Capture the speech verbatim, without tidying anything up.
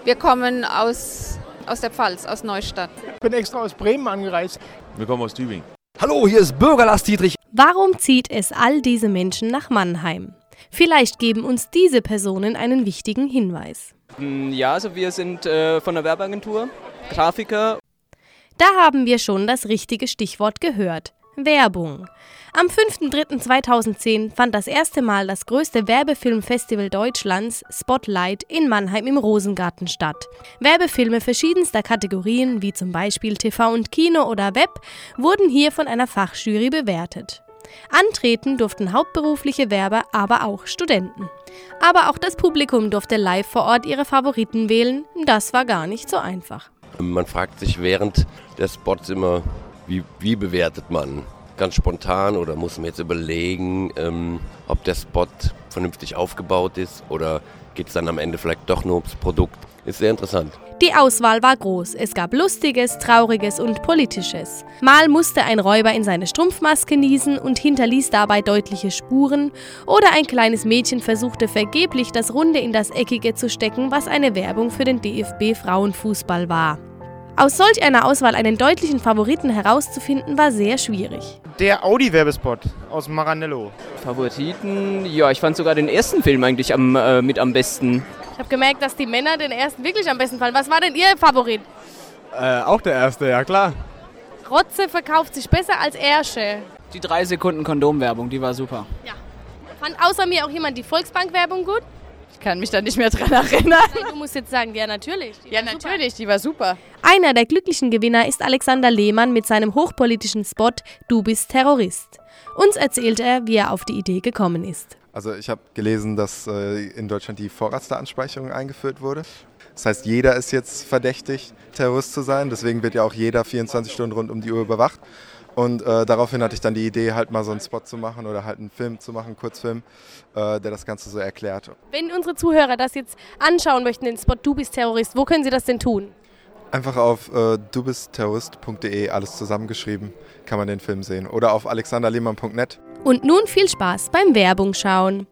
Wir kommen aus, aus der Pfalz, aus Neustadt. Ich bin extra aus Bremen angereist. Wir kommen aus Tübingen. Hallo, hier ist Bürger Lars Dietrich. Warum zieht es all diese Menschen nach Mannheim? Vielleicht geben uns diese Personen einen wichtigen Hinweis. Ja, also wir sind äh, von der Werbeagentur, Grafiker. Da haben wir schon das richtige Stichwort gehört. Werbung. Am fünfter dritter zweitausendzehn fand das erste Mal das größte Werbefilmfestival Deutschlands, Spotlight, in Mannheim im Rosengarten statt. Werbefilme verschiedenster Kategorien, wie zum Beispiel T V und Kino oder Web, wurden hier von einer Fachjury bewertet. Antreten durften hauptberufliche Werber, aber auch Studenten. Aber auch das Publikum durfte live vor Ort ihre Favoriten wählen. Das war gar nicht so einfach. Man fragt sich während des Spots immer, wie, wie bewertet man? Ganz spontan oder muss man jetzt überlegen, ähm, ob der Spot vernünftig aufgebaut ist oder geht es dann am Ende vielleicht doch nur ums Produkt? Ist sehr interessant. Die Auswahl war groß. Es gab Lustiges, Trauriges und Politisches. Mal musste ein Räuber in seine Strumpfmaske niesen und hinterließ dabei deutliche Spuren, oder ein kleines Mädchen versuchte vergeblich, das Runde in das Eckige zu stecken, was eine Werbung für den D F B-Frauenfußball war. Aus solch einer Auswahl einen deutlichen Favoriten herauszufinden, war sehr schwierig. Der Audi-Werbespot aus Maranello. Favoriten, ja, ich fand sogar den ersten Film eigentlich am, äh, mit am besten. Ich habe gemerkt, dass die Männer den ersten wirklich am besten fanden. Was war denn Ihr Favorit? Äh, auch der erste, ja klar. Rotze verkauft sich besser als Ärsche. Die drei Sekunden Kondomwerbung, die war super. Ja. Fand außer mir auch jemand die Volksbank-Werbung gut? Ich kann mich da nicht mehr dran erinnern. Nein, du musst jetzt sagen, ja natürlich. Ja, natürlich, die war super. Einer der glücklichen Gewinner ist Alexander Lehmann mit seinem hochpolitischen Spot Du bist Terrorist. Uns erzählt er, wie er auf die Idee gekommen ist. Also ich habe gelesen, dass äh, in Deutschland die Vorratsdatenspeicherung eingeführt wurde. Das heißt, jeder ist jetzt verdächtig, Terrorist zu sein. Deswegen wird ja auch jeder vierundzwanzig Stunden rund um die Uhr überwacht. Und äh, daraufhin hatte ich dann die Idee, halt mal so einen Spot zu machen oder halt einen Film zu machen, einen Kurzfilm, äh, der das Ganze so erklärt. Wenn unsere Zuhörer das jetzt anschauen möchten, den Spot Du bist Terrorist, wo können sie das denn tun? Einfach auf äh, du bist terrorist punkt de, alles zusammengeschrieben, kann man den Film sehen. Oder auf alexander lehmann punkt net. Und nun viel Spaß beim Werbung schauen.